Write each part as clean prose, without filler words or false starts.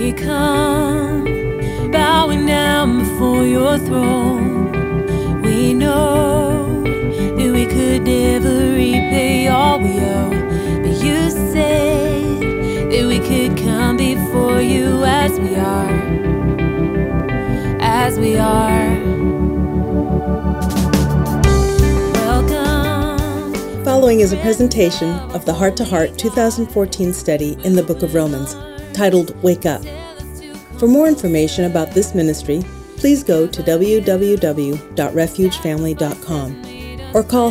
We come bowing down before your throne. We know that we could never repay all we owe, but you said that we could come before you as we are, as we are. Welcome. Following is a presentation of the Heart to Heart 2014 study in the Book of Romans, titled Wake Up. For more information about this ministry, please go to www.refugefamily.com or call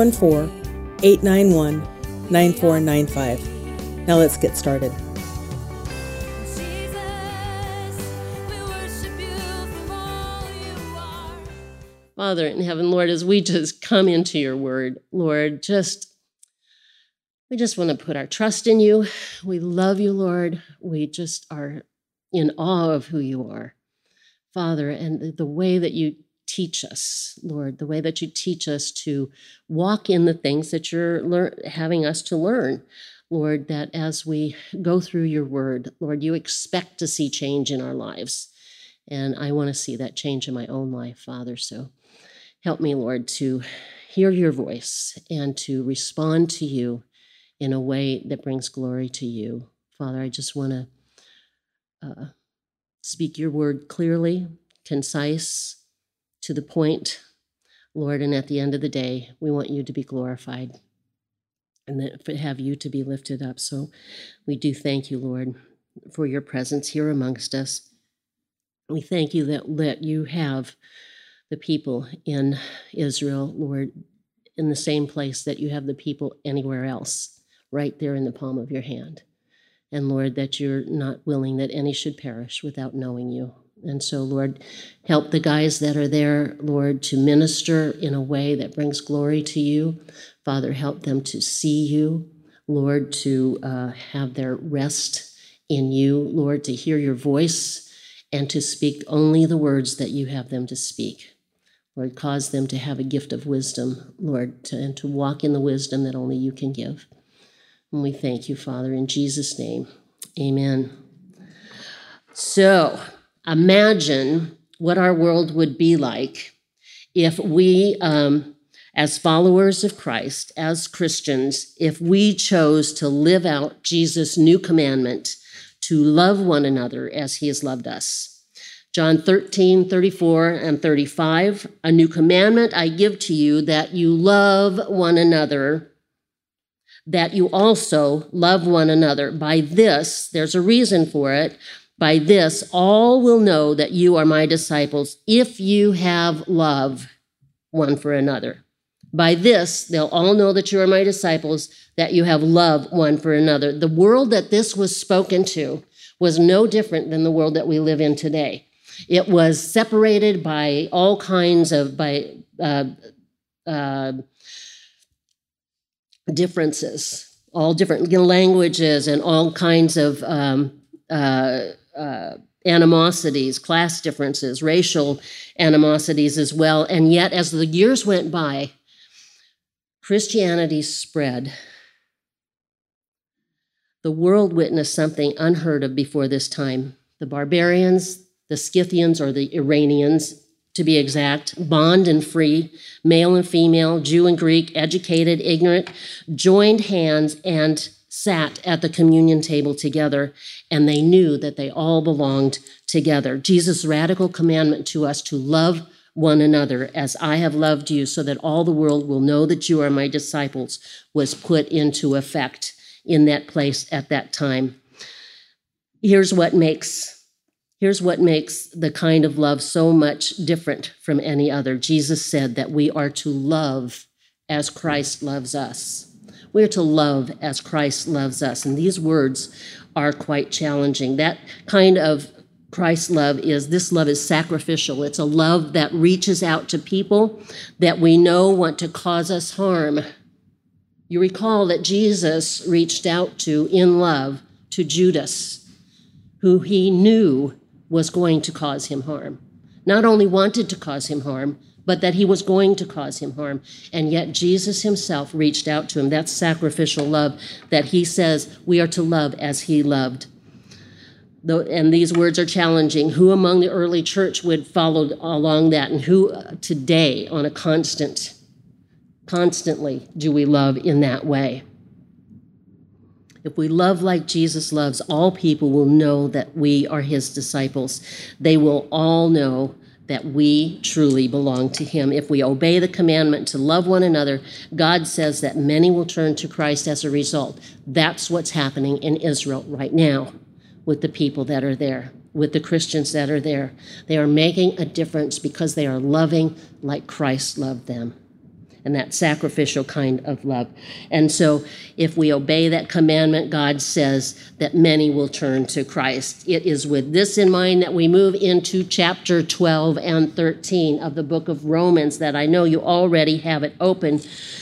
714-891-9495. Now let's get started. Father in heaven, Lord, as we just come into your word, Lord, we just want to put our trust in you. We love you, Lord. We just are in awe of who you are, Father, and the way that you teach us, Lord, the way that you teach us to walk in the things that you're having us to learn, Lord, that as we go through your word, Lord, you expect to see change in our lives. And I want to see that change in my own life, Father. So help me, Lord, to hear your voice and to respond to you in a way that brings glory to you. Father, I just want to speak your word clearly, concise, to the point, Lord, and at the end of the day, we want you to be glorified and have you to be lifted up. So we do thank you, Lord, for your presence here amongst us. We thank you that you have the people in Israel, Lord, in the same place that you have the people anywhere else, right there in the palm of your hand. And Lord, that you're not willing that any should perish without knowing you. And so, Lord, help the guys that are there, Lord, to minister in a way that brings glory to you. Father, help them to see you, Lord, to have their rest in you, Lord, to hear your voice and to speak only the words that you have them to speak. Lord, cause them to have a gift of wisdom, Lord, and to walk in the wisdom that only you can give. And we thank you, Father, in Jesus' name. Amen. So, imagine what our world would be like if we, as followers of Christ, as Christians, if we chose to live out Jesus' new commandment to love one another as he has loved us. John 13:34 and 35, a new commandment I give to you, that you love one another, that you also love one another. By this, there's a reason for it, by this all will know that you are my disciples, if you have love one for another. By this, they'll all know that you are my disciples, that you have love one for another. The world that this was spoken to was no different than the world that we live in today. It was separated by all kinds of differences, all different languages and all kinds of animosities, class differences, racial animosities as well. And yet, as the years went by, Christianity spread. The world witnessed something unheard of before this time. The barbarians, the Scythians, or the Iranians, to be exact, bond and free, male and female, Jew and Greek, educated, ignorant, joined hands and sat at the communion table together, and they knew that they all belonged together. Jesus' radical commandment to us to love one another as I have loved you, so that all the world will know that you are my disciples, was put into effect in that place at that time. Here's what makes the kind of love so much different from any other. Jesus said that we are to love as Christ loves us. We are to love as Christ loves us. And these words are quite challenging. That kind of Christ's love is sacrificial. It's a love that reaches out to people that we know want to cause us harm. You recall that Jesus reached out in love to Judas, who he knew was going to cause him harm. Not only wanted to cause him harm, but that he was going to cause him harm. And yet Jesus himself reached out to him. That's sacrificial love that he says we are to love as he loved. And these words are challenging. Who among the early church would follow along that? And who today on a constantly do we love in that way? If we love like Jesus loves, all people will know that we are his disciples. They will all know that we truly belong to him. If we obey the commandment to love one another, God says that many will turn to Christ as a result. That's what's happening in Israel right now with the people that are there, with the Christians that are there. They are making a difference because they are loving like Christ loved them, and that sacrificial kind of love. And so if we obey that commandment, God says that many will turn to Christ. It is with this in mind that we move into chapter 12 and 13 of the book of Romans, that I know you already have it open.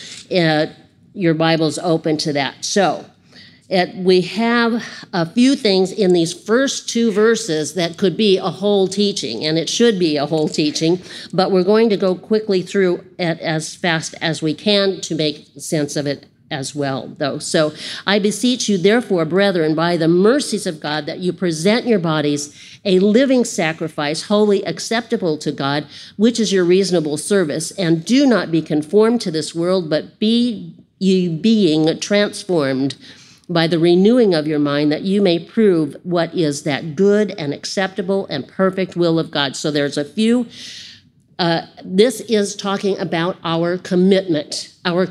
Your Bible's open to that. So we have a few things in these first two verses that could be a whole teaching, and it should be a whole teaching, but we're going to go quickly through it as fast as we can to make sense of it as well, though. So I beseech you, therefore, brethren, by the mercies of God, that you present your bodies a living sacrifice, wholly acceptable to God, which is your reasonable service, and do not be conformed to this world, but be ye being transformed by the renewing of your mind, that you may prove what is that good and acceptable and perfect will of God. So there's a few. This is talking about our commitment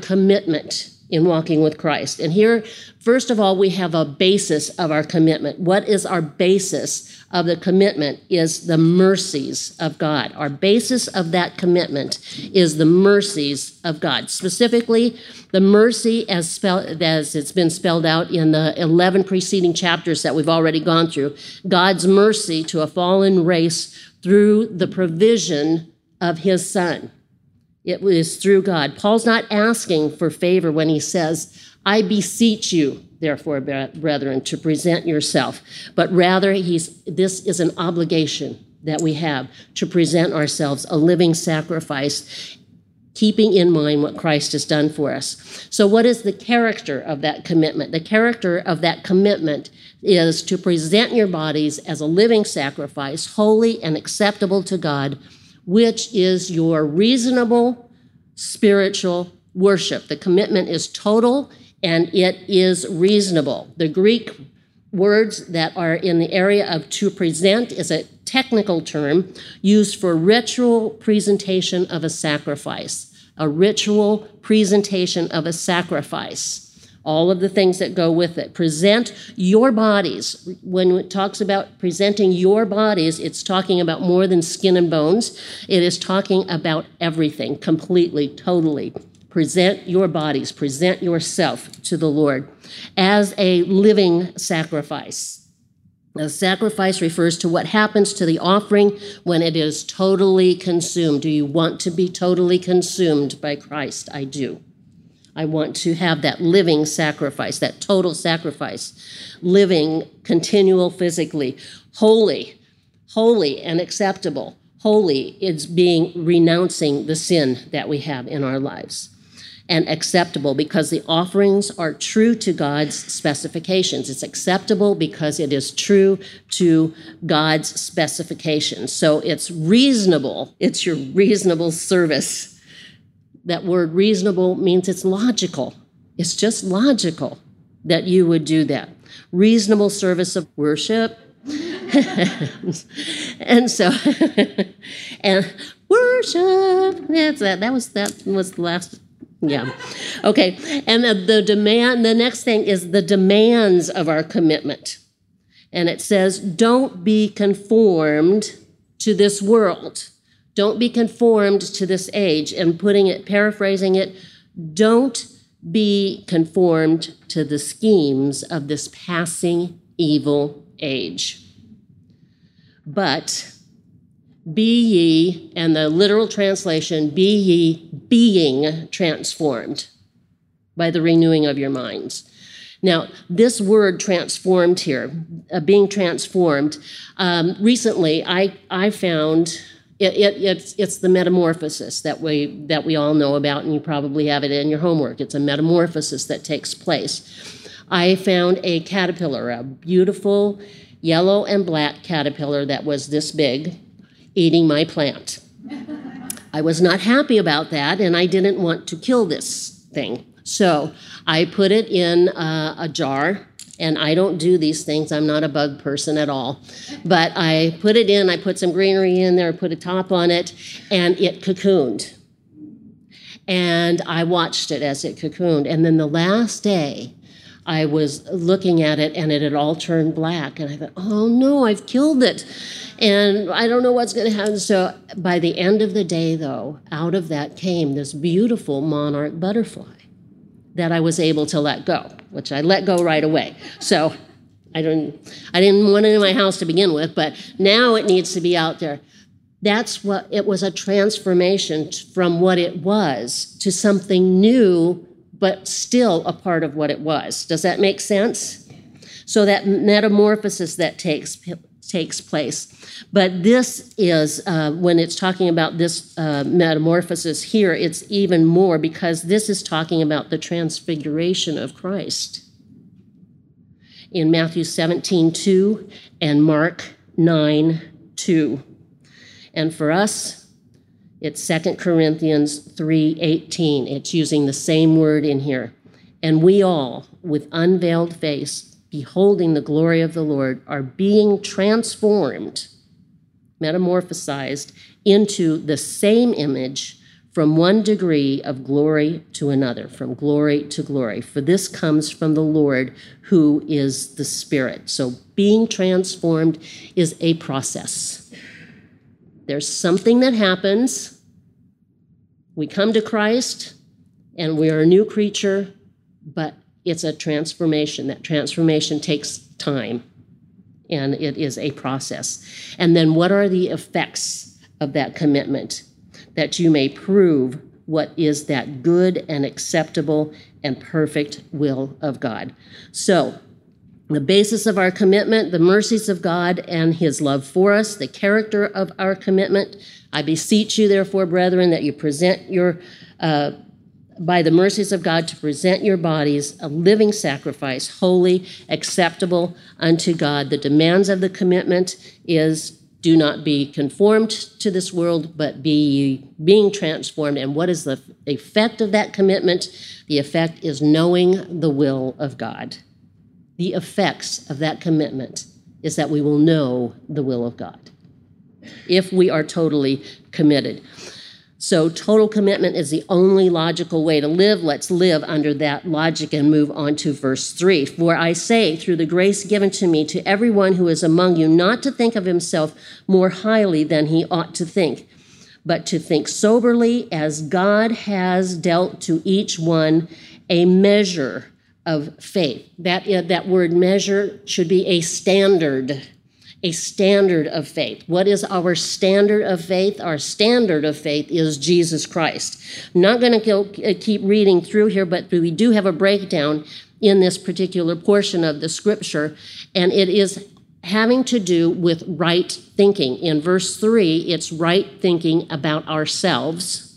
in walking with Christ. And here, first of all, we have a basis of our commitment. What is our basis of the commitment is the mercies of God. Our basis of that commitment is the mercies of God. Specifically, the mercy as it's been spelled out in the 11 preceding chapters that we've already gone through. God's mercy to a fallen race through the provision of his Son. It was through God. Paul's not asking for favor when he says, I beseech you, therefore, brethren, to present yourself. But rather, this is an obligation that we have to present ourselves a living sacrifice, keeping in mind what Christ has done for us. So what is the character of that commitment? The character of that commitment is to present your bodies as a living sacrifice, holy and acceptable to God, which is your reasonable spiritual worship. The commitment is total and it is reasonable. The Greek words that are in the area of to present is a technical term used for ritual presentation of a sacrifice. A ritual presentation of a sacrifice. All of the things that go with it. Present your bodies. When it talks about presenting your bodies, it's talking about more than skin and bones. It is talking about everything, completely, totally. Present your bodies, present yourself to the Lord as a living sacrifice. A sacrifice refers to what happens to the offering when it is totally consumed. Do you want to be totally consumed by Christ? I do. I want to have that living sacrifice, that total sacrifice, living, continual, physically, holy and acceptable. Holy is renouncing the sin that we have in our lives. And acceptable because the offerings are true to God's specifications. It's acceptable because it is true to God's specifications. So it's reasonable. It's your reasonable service. That word reasonable means it's logical. It's just logical that you would do that. Reasonable service of worship. and worship. That was the last. Yeah. Okay. And the next thing is the demands of our commitment. And it says, don't be conformed to this world. Don't be conformed to this age. And paraphrasing it, don't be conformed to the schemes of this passing evil age. But be ye, and the literal translation, be ye being transformed by the renewing of your minds. Now, this word transformed here, being transformed, recently I found it's the metamorphosis that we all know about, and you probably have it in your homework. It's a metamorphosis that takes place. I found a caterpillar, a beautiful yellow and black caterpillar that was this big eating my plant. I was not happy about that, and I didn't want to kill this thing. So I put it in a jar, and I don't do these things. I'm not a bug person at all. But I put it in, I put some greenery in there, put a top on it, and it cocooned. And I watched it as it cocooned. And then the last day, I was looking at it, and it had all turned black. And I thought, oh, no, I've killed it. And I don't know what's going to happen. So by the end of the day, though, out of that came this beautiful monarch butterfly that I was able to let go, which I let go right away. So I didn't want it in my house to begin with, but now it needs to be out there. That's what it was, a transformation from what it was to something new, but still a part of what it was. Does that make sense? So that metamorphosis that takes place. But this is, when it's talking about this metamorphosis here, it's even more, because this is talking about the transfiguration of Christ. In Matthew 17:2 and Mark 9:2. And for us, it's 2 Corinthians 3:18. It's using the same word in here. And we all, with unveiled face, beholding the glory of the Lord, are being transformed, metamorphosized into the same image from one degree of glory to another, from glory to glory. For this comes from the Lord, who is the Spirit. So being transformed is a process. There's something that happens. We come to Christ, and we are a new creature, but it's a transformation. That transformation takes time, and it is a process. And then what are the effects of that commitment? That you may prove what is that good and acceptable and perfect will of God. So the basis of our commitment, the mercies of God and his love for us, the character of our commitment. I beseech you, therefore, brethren, that you present by the mercies of God, to present your bodies a living sacrifice, holy, acceptable unto God. The demands of the commitment is, do not be conformed to this world, but be being transformed. And what is the effect of that commitment? The effect is knowing the will of God. The effects of that commitment is that we will know the will of God if we are totally committed. So total commitment is the only logical way to live. Let's live under that logic and move on to verse 3. For I say, through the grace given to me, to everyone who is among you, not to think of himself more highly than he ought to think, but to think soberly, as God has dealt to each one a measure of faith. That word measure should be a standard of faith. What is our standard of faith? Our standard of faith is Jesus Christ. I'm not going to keep reading through here, but we do have a breakdown in this particular portion of the scripture, and it is having to do with right thinking. In verse 3, it's right thinking about ourselves.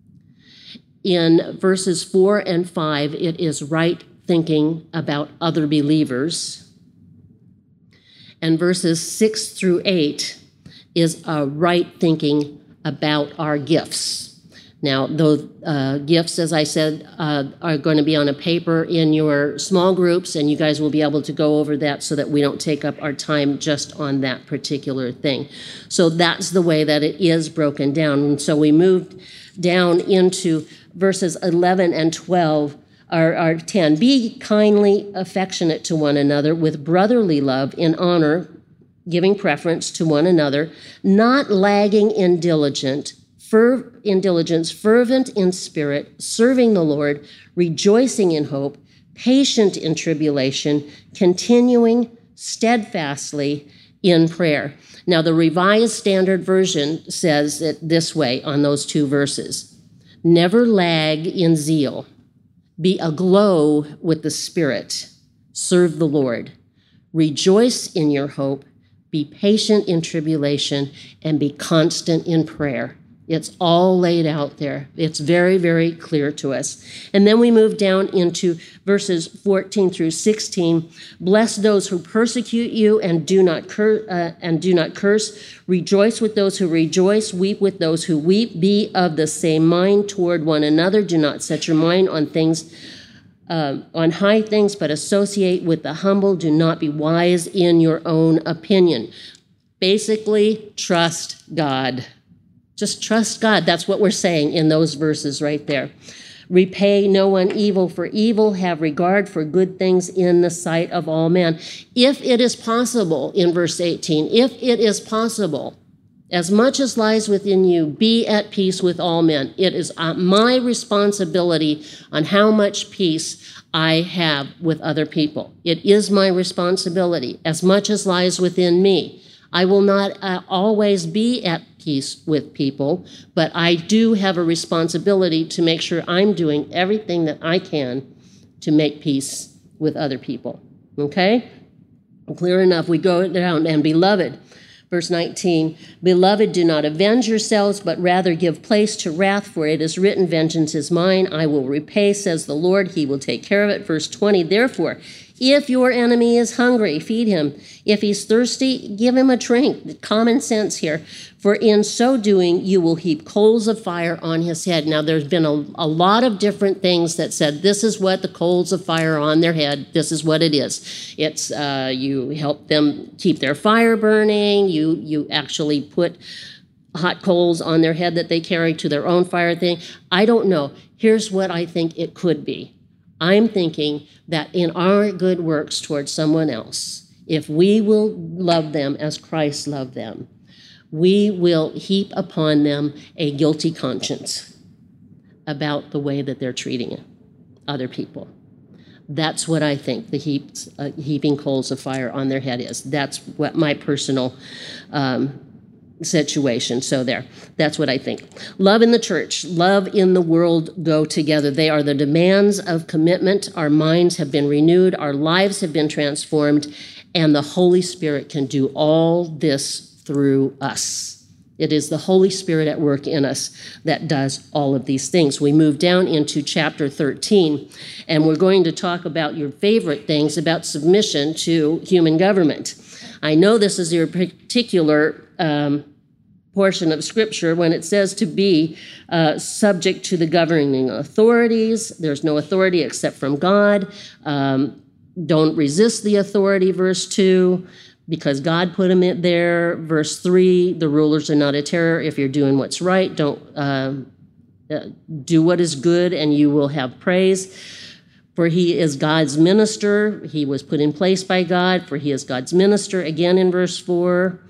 In verses 4 and 5, it is right thinking about other believers. And verses 6 through 8 is right thinking about our gifts. Now, those gifts, as I said, are going to be on a paper in your small groups, and you guys will be able to go over that so that we don't take up our time just on that particular thing. So that's the way that it is broken down. And so we moved down into verses 11 and 12. Or 10, be kindly affectionate to one another with brotherly love, in honor, giving preference to one another, not lagging in diligence, fervent in spirit, serving the Lord, rejoicing in hope, patient in tribulation, continuing steadfastly in prayer. Now, the Revised Standard Version says it this way on those two verses: never lag in zeal. Be aglow with the Spirit. Serve the Lord. Rejoice in your hope. Be patient in tribulation, and be constant in prayer. It's all laid out there. It's very, very clear to us. And then we move down into verses 14 through 16. Bless those who persecute you and do not curse. Rejoice with those who rejoice. Weep with those who weep. Be of the same mind toward one another. Do not set your mind on things, on high things, but associate with the humble. Do not be wise in your own opinion. Basically, trust God. Just trust God. That's what we're saying in those verses right there. Repay no one evil for evil. Have regard for good things in the sight of all men. If it is possible, in verse 18, if it is possible, as much as lies within you, be at peace with all men. It is my responsibility on how much peace I have with other people. It is my responsibility, as much as lies within me. I will not always be at peace with people, but I do have a responsibility to make sure I'm doing everything that I can to make peace with other people. Okay? Clear enough. We go down, and beloved, verse 19, beloved, do not avenge yourselves, but rather give place to wrath, for it is written, vengeance is mine, I will repay, says the Lord, he will take care of it. Verse 20, therefore, if your enemy is hungry, feed him. If he's thirsty, give him a drink. Common sense here. For in so doing, you will heap coals of fire on his head. Now, there's been a lot of different things that said, this is what the coals of fire on their head, this is what it is. It's you help them keep their fire burning. You actually put hot coals on their head that they carry to their own fire thing. I don't know. Here's what I think it could be. I'm thinking that in our good works towards someone else, if we will love them as Christ loved them, we will heap upon them a guilty conscience about the way that they're treating other people. That's what I think the heaping coals of fire on their head is. That's what my personal situation. So that's what I think. Love in the church, love in the world go together. They are the demands of commitment. Our minds have been renewed. Our lives have been transformed. And the Holy Spirit can do all this through us. It is the Holy Spirit at work in us that does all of these things. We move down into chapter 13, and we're going to talk about your favorite things about submission to human government. I know this is your particular portion of Scripture when it says to be subject to the governing authorities. There's no authority except from God. Don't resist the authority, verse 2, because God put them in there. Verse 3, the rulers are not a terror. If you're doing what's right, don't do what is good, and you will have praise. For he is God's minister. He was put in place by God, for he is God's minister. Again in verse 4,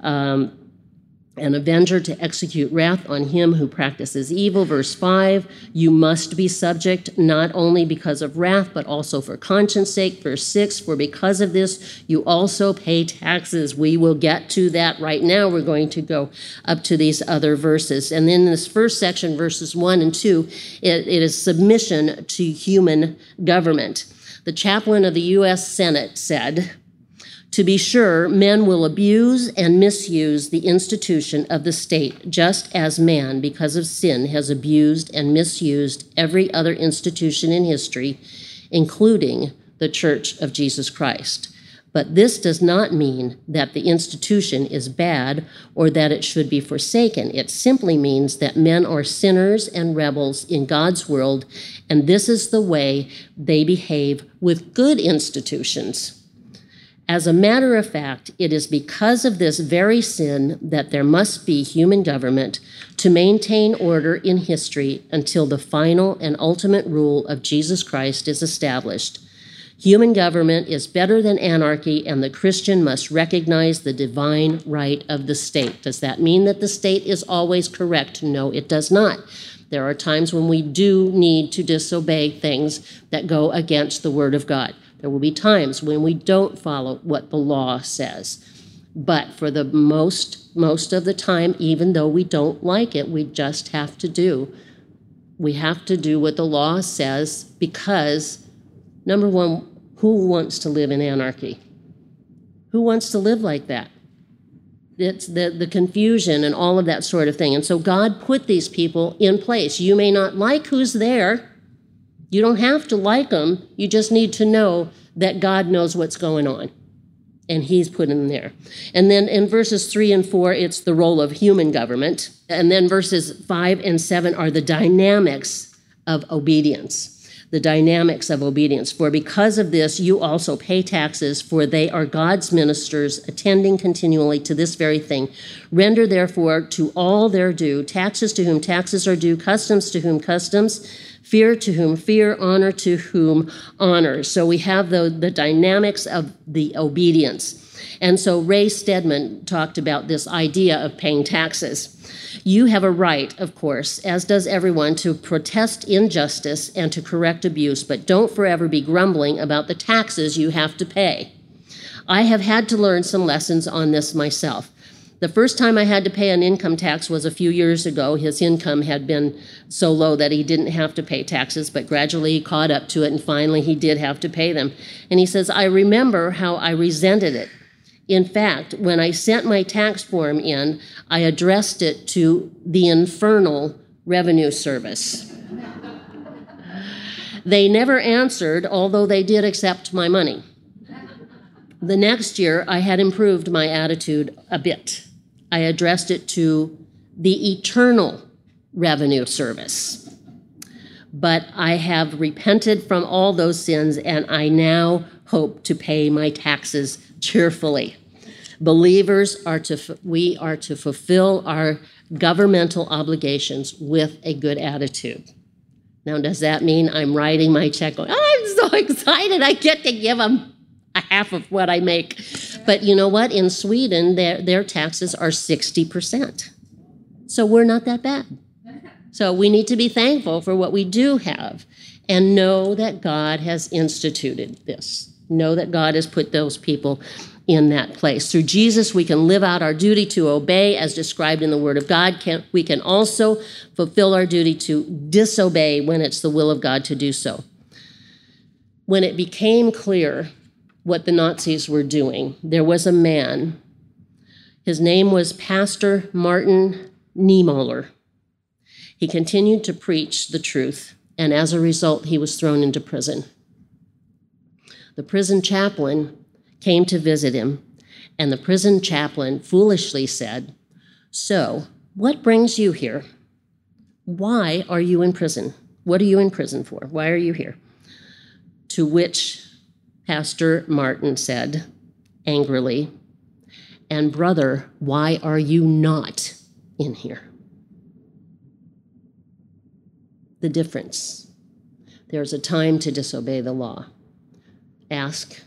an avenger to execute wrath on him who practices evil. Verse 5, you must be subject not only because of wrath, but also for conscience sake. Verse 6, for because of this, you also pay taxes. We will get to that right now. We're going to go up to these other verses. And then in this first section, verses 1 and 2, it is submission to human government. The chaplain of the U.S. Senate said, to be sure, men will abuse and misuse the institution of the state, just as man, because of sin, has abused and misused every other institution in history, including the Church of Jesus Christ. But this does not mean that the institution is bad or that it should be forsaken. It simply means that men are sinners and rebels in God's world, and this is the way they behave with good institutions. As a matter of fact, it is because of this very sin that there must be human government to maintain order in history until the final and ultimate rule of Jesus Christ is established. Human government is better than anarchy, and the Christian must recognize the divine right of the state. Does that mean that the state is always correct? No, it does not. There are times when we do need to disobey things that go against the Word of God. There will be times when we don't follow what the law says. But for the most of the time, even though we don't like it, we just have to do. We have to do what the law says because, number one, who wants to live in anarchy? Who wants to live like that? It's the confusion and all of that sort of thing. And so God put these people in place. You may not like who's there. You don't have to like them. You just need to know that God knows what's going on. And he's put in there. And then in verses 3 and 4, it's the role of human government. And then verses 5 and 7 are the dynamics of obedience. The dynamics of obedience. For because of this, you also pay taxes, for they are God's ministers, attending continually to this very thing. Render therefore to all their due, taxes to whom taxes are due, customs to whom customs, fear to whom fear, honor to whom honor. So we have the dynamics of the obedience. And so Ray Stedman talked about this idea of paying taxes. You have a right, of course, as does everyone, to protest injustice and to correct abuse, but don't forever be grumbling about the taxes you have to pay. I have had to learn some lessons on this myself. The first time I had to pay an income tax was a few years ago. His income had been so low that he didn't have to pay taxes, but gradually he caught up to it, and finally he did have to pay them. And he says, I remember how I resented it. In fact, when I sent my tax form in, I addressed it to the Infernal Revenue Service. They never answered, although they did accept my money. The next year, I had improved my attitude a bit. I addressed it to the Eternal Revenue Service. But I have repented from all those sins, and I now hope to pay my taxes cheerfully. Believers we are to fulfill our governmental obligations with a good attitude. Now, does that mean I'm writing my check going, I'm so excited I get to give them a half of what I make? But you know what? In Sweden, their taxes are 60%. So we're not that bad. So we need to be thankful for what we do have and know that God has instituted this. Know that God has put those people in that place. Through Jesus, we can live out our duty to obey as described in the Word of God. We can also fulfill our duty to disobey when it's the will of God to do so. When it became clear what the Nazis were doing, there was a man. His name was Pastor Martin Niemöller. He continued to preach the truth, and as a result, he was thrown into prison. The prison chaplain came to visit him, and the prison chaplain foolishly said, "So, what brings you here? Why are you in prison? What are you in prison for? Why are you here?" To which Pastor Martin said angrily, "And brother, why are you not in here?" The difference. There's a time to disobey the law. Ask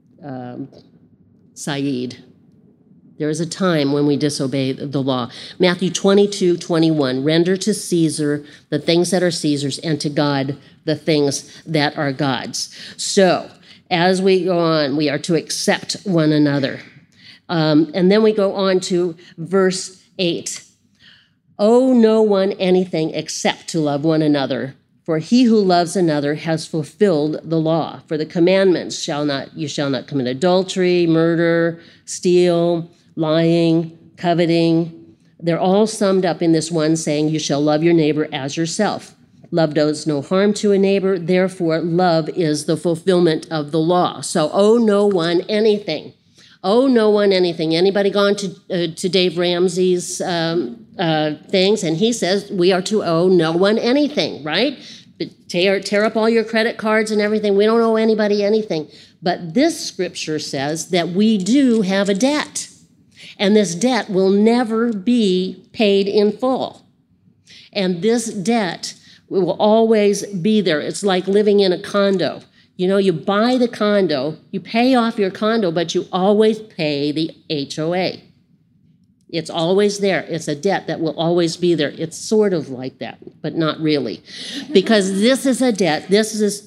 Saeed. There is a time when we disobey the law. Matthew 22:21, render to Caesar the things that are Caesar's, and to God the things that are God's. So, as we go on, we are to accept one another. And then we go on to verse 8. Owe no one anything except to love one another. For he who loves another has fulfilled the law. For the commandments, you shall not commit adultery, murder, steal, lying, coveting. They're all summed up in this one saying, you shall love your neighbor as yourself. Love does no harm to a neighbor. Therefore, love is the fulfillment of the law. So owe no one anything. Owe no one anything. Anybody gone to Dave Ramsey's things? And he says we are to owe no one anything, right? But tear up all your credit cards and everything. We don't owe anybody anything. But this scripture says that we do have a debt. And this debt will never be paid in full. And this debt will always be there. It's like living in a condo. You know, you buy the condo, you pay off your condo, but you always pay the HOA. It's always there. It's a debt that will always be there. It's sort of like that, but not really. Because this is a debt. This is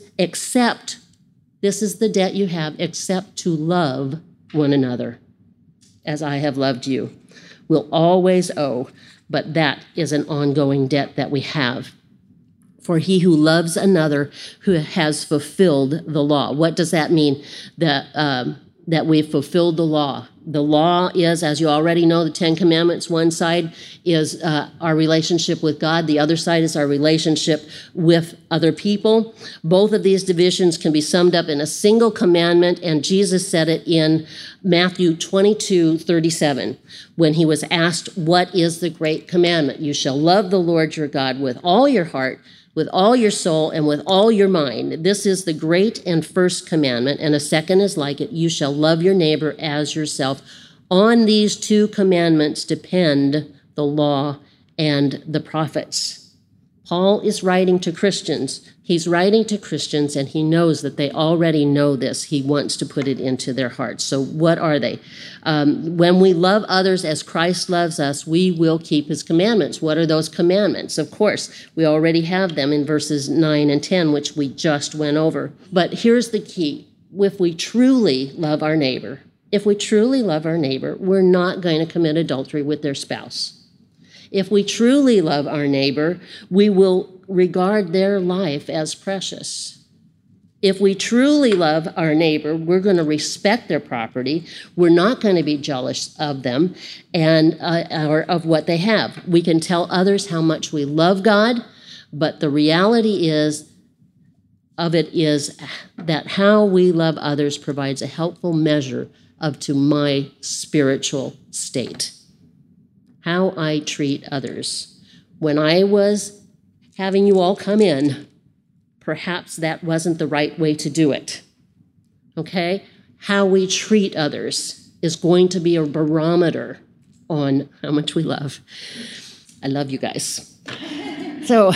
the debt you have, except to love one another as I have loved you. We'll always owe, but that is an ongoing debt that we have. For he who loves another who has fulfilled the law. What does that mean? The that we've fulfilled the law. The law is, as you already know, the Ten Commandments. One side is our relationship with God. The other side is our relationship with other people. Both of these divisions can be summed up in a single commandment, and Jesus said it in Matthew 22:37 when he was asked, what is the great commandment? You shall love the Lord your God with all your heart, with all your soul, and with all your mind. This is the great and first commandment, and a second is like it. You shall love your neighbor as yourself. On these two commandments depend the law and the prophets. Paul is writing to Christians. He's writing to Christians, and he knows that they already know this. He wants to put it into their hearts. So what are they? When we love others as Christ loves us, we will keep his commandments. What are those commandments? Of course, we already have them in verses 9 and 10, which we just went over. But here's the key. If we truly love our neighbor, we're not going to commit adultery with their spouse. If we truly love our neighbor, we will regard their life as precious. If we truly love our neighbor, we're going to respect their property. We're not going to be jealous of them and or of what they have. We can tell others how much we love God, but the reality is that how we love others provides a helpful measure to my spiritual state. How I treat others. When I was having you all come in, perhaps that wasn't the right way to do it. Okay? How we treat others is going to be a barometer on how much we love. I love you guys. So,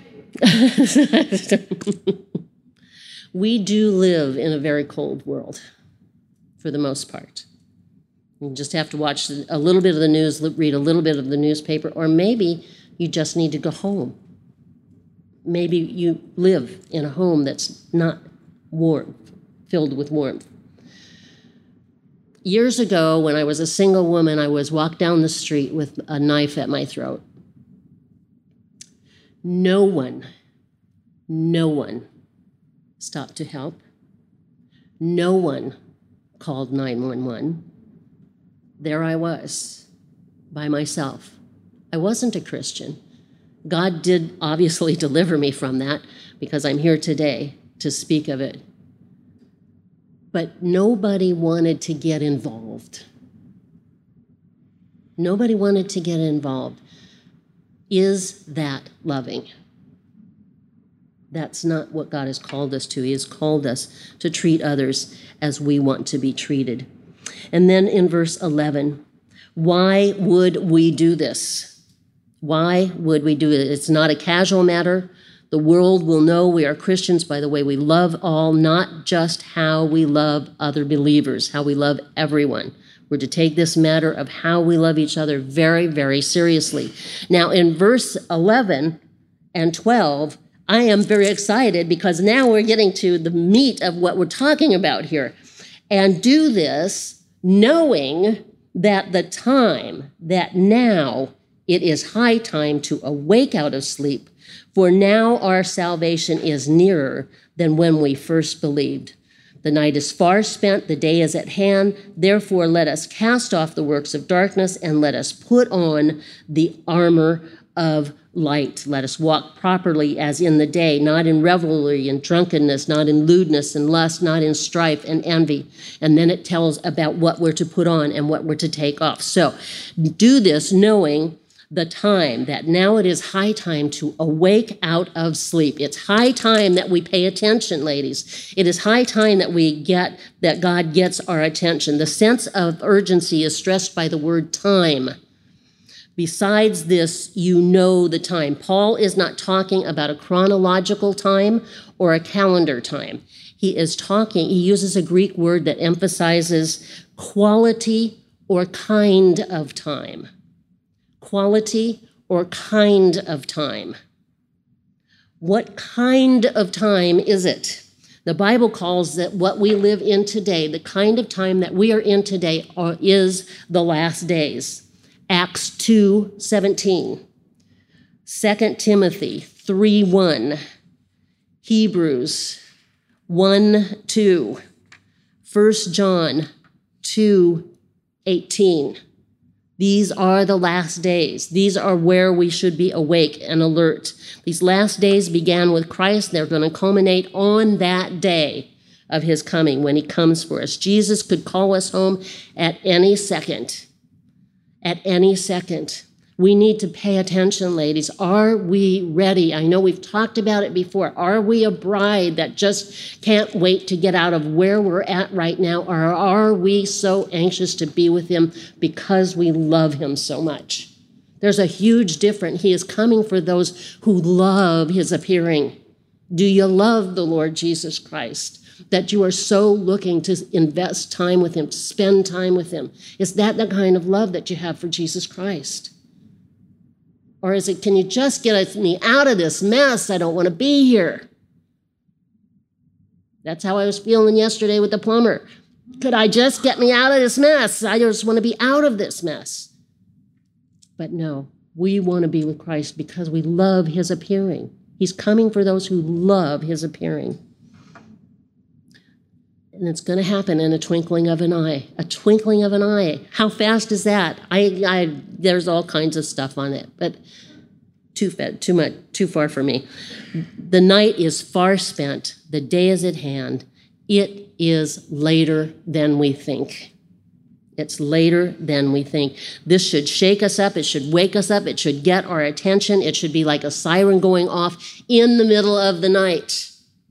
we do live in a very cold world, for the most part. You just have to watch a little bit of the news, read a little bit of the newspaper, or maybe you just need to go home. Maybe you live in a home that's not warm, filled with warmth. Years ago, when I was a single woman, I was walked down the street with a knife at my throat. No one stopped to help. No one called 911. There I was, by myself. I wasn't a Christian. God did obviously deliver me from that because I'm here today to speak of it. But nobody wanted to get involved. Nobody wanted to get involved. Is that loving? That's not what God has called us to. He has called us to treat others as we want to be treated. And then in verse 11, why would we do this? Why would we do it? It's not a casual matter. The world will know we are Christians by the way we love all, not just how we love other believers, how we love everyone. We're to take this matter of how we love each other very, very seriously. Now, in verse 11 and 12, I am very excited because now we're getting to the meat of what we're talking about here. And do this knowing that now it is high time to awake out of sleep, for now our salvation is nearer than when we first believed. The night is far spent, the day is at hand. Therefore, let us cast off the works of darkness and let us put on the armor of light. Let us walk properly as in the day, not in revelry and drunkenness, not in lewdness and lust, not in strife and envy. And then it tells about what we're to put on and what we're to take off. So do this knowing the time, that now it is high time to awake out of sleep. It's high time that we pay attention, ladies. It is high time that God gets our attention. The sense of urgency is stressed by the word time. Besides this, you know the time. Paul is not talking about a chronological time or a calendar time. He uses a Greek word that emphasizes quality or kind of time. Quality or kind of time. What kind of time is it? The Bible calls that what we live in today, the kind of time that we are in today, is the last days. Acts 2:17, 2 Timothy 3:1, Hebrews 1:2, 1 John 2:18. These are the last days. These are where we should be awake and alert. These last days began with Christ. They're going to culminate on that day of his coming when he comes for us. Jesus could call us home at any second. At any second. We need to pay attention, ladies. Are we ready? I know we've talked about it before. Are we a bride that just can't wait to get out of where we're at right now? Or are we so anxious to be with him because we love him so much? There's a huge difference. He is coming for those who love his appearing. Do you love the Lord Jesus Christ? That you are so looking to invest time with him, to spend time with him? Is that the kind of love that you have for Jesus Christ? Or is it, can you just get me out of this mess? I don't want to be here. That's how I was feeling yesterday with the plumber. Could I just get me out of this mess? I just want to be out of this mess. But no, we want to be with Christ because we love his appearing. He's coming for those who love his appearing. And it's going to happen in a twinkling of an eye. A twinkling of an eye. How fast is that? There's all kinds of stuff on it, but too far for me. The night is far spent. The day is at hand. It is later than we think. It's later than we think. This should shake us up. It should wake us up. It should get our attention. It should be like a siren going off in the middle of the night.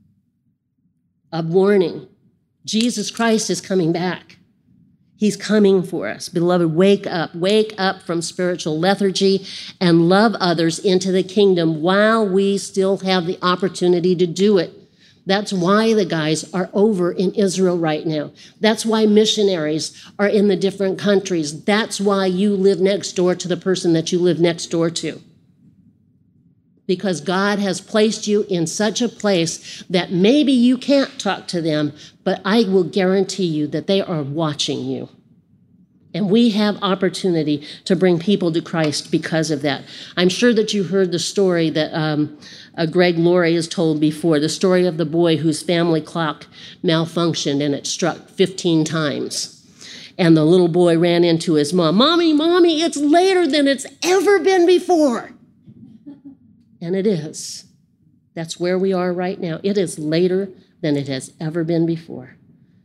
A warning. Jesus Christ is coming back. He's coming for us. Beloved, wake up from spiritual lethargy and love others into the kingdom while we still have the opportunity to do it. That's why the guys are over in Israel right now. That's why missionaries are in the different countries. That's why you live next door to the person that you live next door to. Because God has placed you in such a place that maybe you can't talk to them, but I will guarantee you that they are watching you. And we have opportunity to bring people to Christ because of that. I'm sure that you heard the story that Greg Laurie has told before, the story of the boy whose family clock malfunctioned and it struck 15 times. And the little boy ran into his mom, Mommy, it's later than it's ever been before. And it is. That's where we are right now. It is later than it has ever been before.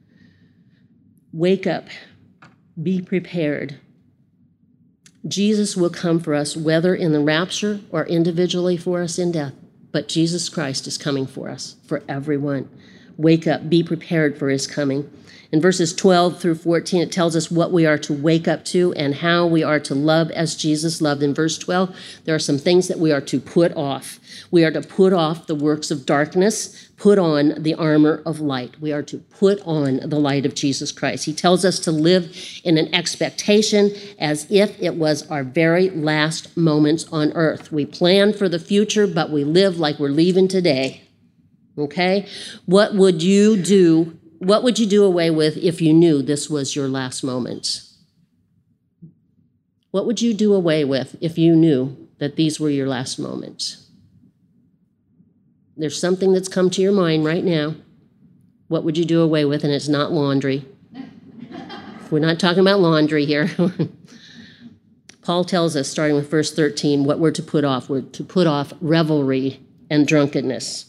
Wake up. Be prepared. Jesus will come for us, whether in the rapture or individually for us in death. But Jesus Christ is coming for us, for everyone. Wake up. Be prepared for his coming. In verses 12 through 14, it tells us what we are to wake up to and how we are to love as Jesus loved. In verse 12, there are some things that we are to put off. We are to put off the works of darkness, put on the armor of light. We are to put on the light of Jesus Christ. He tells us to live in an expectation as if it was our very last moments on earth. We plan for the future, but we live like we're leaving today. Okay? What would you do? What would you do away with if you knew this was your last moment? What would you do away with if you knew that these were your last moments? There's something that's come to your mind right now. What would you do away with? And it's not laundry. We're not talking about laundry here. Paul tells us, starting with verse 13, what we're to put off. We're to put off revelry and drunkenness.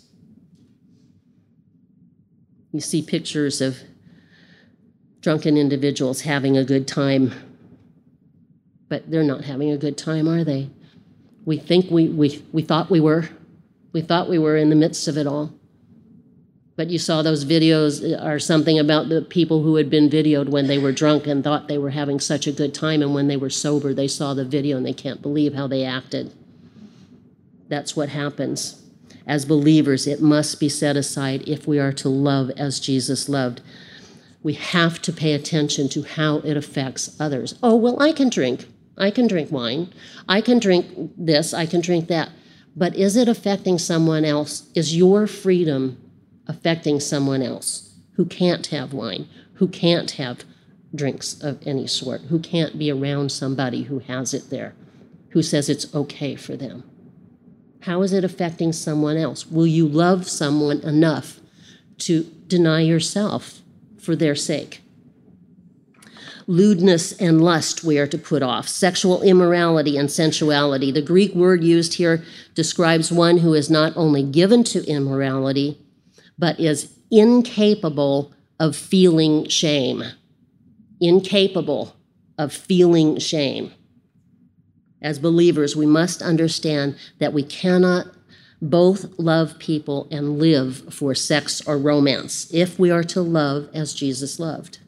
You see pictures of drunken individuals having a good time, but they're not having a good time, are they? We think we thought we were. We thought we were in the midst of it all. But you saw those videos or something about the people who had been videoed when they were drunk and thought they were having such a good time, and when they were sober, they saw the video and they can't believe how they acted. That's what happens. As believers, it must be set aside if we are to love as Jesus loved. We have to pay attention to how it affects others. Oh, well, I can drink wine. I can drink this. I can drink that. But is it affecting someone else? Is your freedom affecting someone else who can't have wine, who can't have drinks of any sort, who can't be around somebody who has it there, who says it's okay for them? How is it affecting someone else? Will you love someone enough to deny yourself for their sake? Lewdness and lust we are to put off. Sexual immorality and sensuality. The Greek word used here describes one who is not only given to immorality, but is incapable of feeling shame. Incapable of feeling shame. As believers, we must understand that we cannot both love people and live for sex or romance if we are to love as Jesus loved.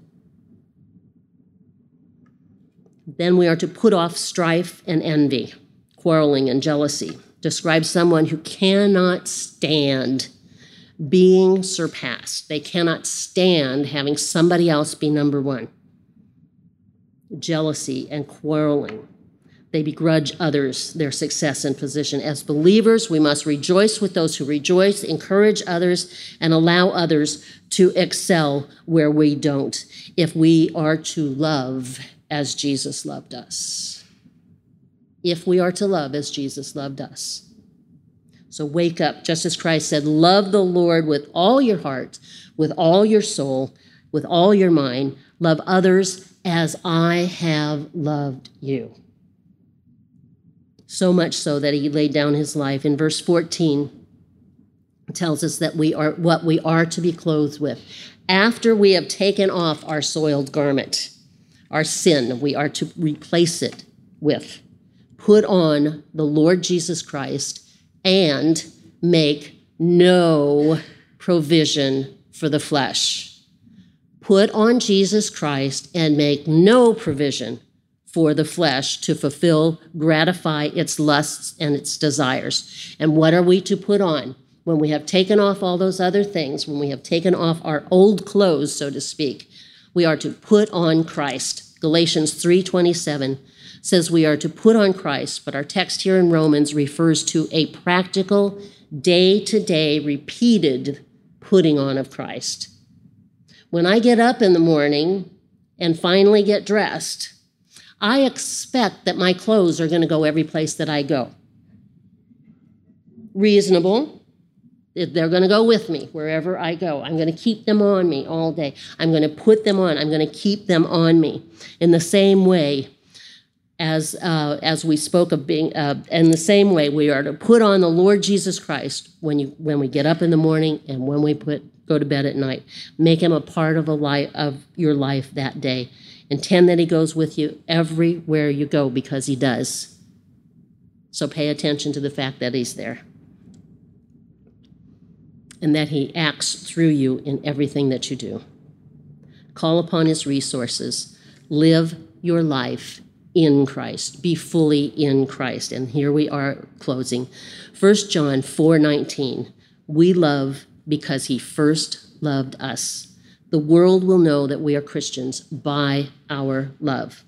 Then we are to put off strife and envy, quarreling and jealousy. Describes someone who cannot stand being surpassed. They cannot stand having somebody else be number one. Jealousy and quarreling. They begrudge others their success and position. As believers, we must rejoice with those who rejoice, encourage others, and allow others to excel where we don't, if we are to love as Jesus loved us. If we are to love as Jesus loved us. So wake up, just as Christ said, love the Lord with all your heart, with all your soul, with all your mind. Love others as I have loved you. So much so that he laid down his life. In verse 14, it tells us that we are what we are to be clothed with. After we have taken off our soiled garment, our sin, we are to replace it with. Put on the Lord Jesus Christ and make no provision for the flesh. Put on Jesus Christ and make no provision for the flesh to fulfill, gratify its lusts and its desires. And what are we to put on? When we have taken off all those other things, when we have taken off our old clothes, so to speak, we are to put on Christ. Galatians 3:27 says we are to put on Christ, but our text here in Romans refers to a practical, day-to-day, repeated putting on of Christ. When I get up in the morning and finally get dressed, I expect that my clothes are going to go every place that I go. Reasonable. They're going to go with me wherever I go. I'm going to keep them on me all day. I'm going to put them on. I'm going to keep them on me. In the same way as we spoke of being, in the same way we are to put on the Lord Jesus Christ when we get up in the morning and when we go to bed at night. Make him a part of your life that day. Intend that he goes with you everywhere you go because he does. So pay attention to the fact that he's there and that he acts through you in everything that you do. Call upon his resources. Live your life in Christ. Be fully in Christ. And here we are closing. 1 John 4:19. We love because he first loved us. The world will know that we are Christians by our love.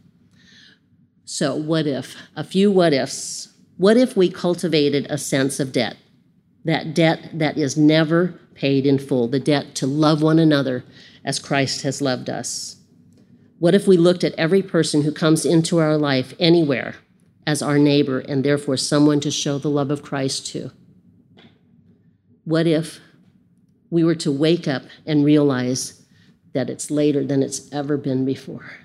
So what if? A few what ifs. What if we cultivated a sense of debt? That debt that is never paid in full, the debt to love one another as Christ has loved us. What if we looked at every person who comes into our life anywhere as our neighbor and therefore someone to show the love of Christ to? What if we were to wake up and realize that it's later than it's ever been before?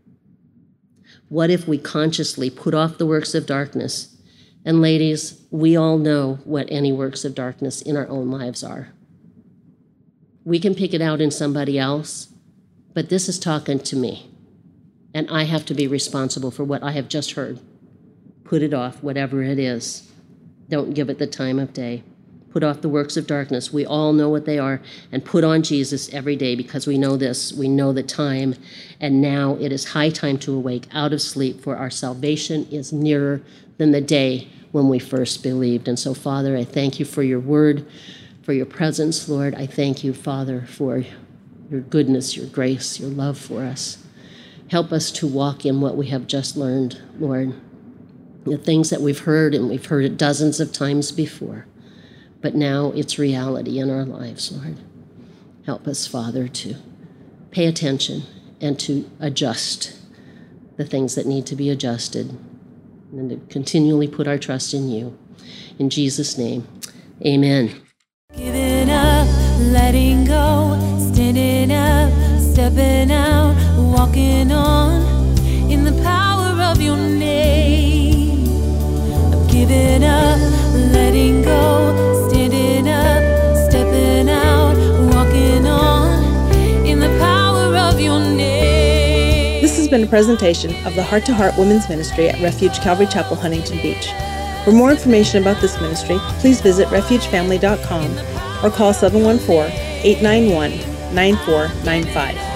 What if we consciously put off the works of darkness? And ladies, we all know what any works of darkness in our own lives are. We can pick it out in somebody else, but this is talking to me. And I have to be responsible for what I have just heard. Put it off, whatever it is. Don't give it the time of day. Put off the works of darkness. We all know what they are. And put on Jesus every day because we know this. We know the time. And now it is high time to awake out of sleep, for our salvation is nearer than the day when we first believed. And so, Father, I thank you for your word, for your presence, Lord. I thank you, Father, for your goodness, your grace, your love for us. Help us to walk in what we have just learned, Lord. The things that we've heard, and we've heard it dozens of times before. But now it's reality in our lives, Lord. Help us, Father, to pay attention and to adjust the things that need to be adjusted and to continually put our trust in you. In Jesus' name, amen. Giving up, letting go, standing up, stepping out, walking. walking on in the power of your name. I'm giving up, letting go, standing up, stepping out, walking on in the power of your name. This has been a presentation of the Heart to Heart Women's Ministry at Refuge Calvary Chapel, Huntington Beach. For more information about this ministry, please visit refugefamily.com or call 714-891-9495.